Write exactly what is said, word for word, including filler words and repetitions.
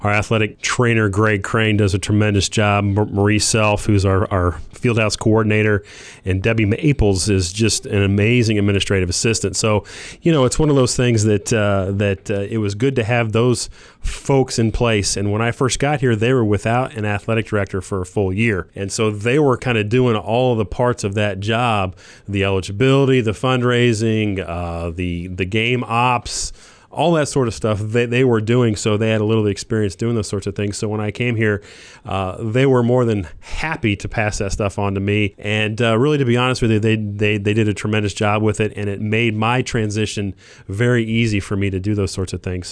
Our athletic trainer, Greg Crane, does a tremendous job. Marie Self, who's our, our fieldhouse coordinator, and Debbie Maples is just an amazing administrative assistant. So, you know, it's one of those things that uh, that uh, it was good to have those folks in place. And when I first got here, they were without an athletic director for a full year. And so they were kind of doing all of the parts of that job, the eligibility, the fundraising, uh, the the game ops, all that sort of stuff they, they were doing, so they had a little experience doing those sorts of things. So when I came here, uh, they were more than happy to pass that stuff on to me. And uh, really, to be honest with you, they, they they did a tremendous job with it, and it made my transition very easy for me to do those sorts of things.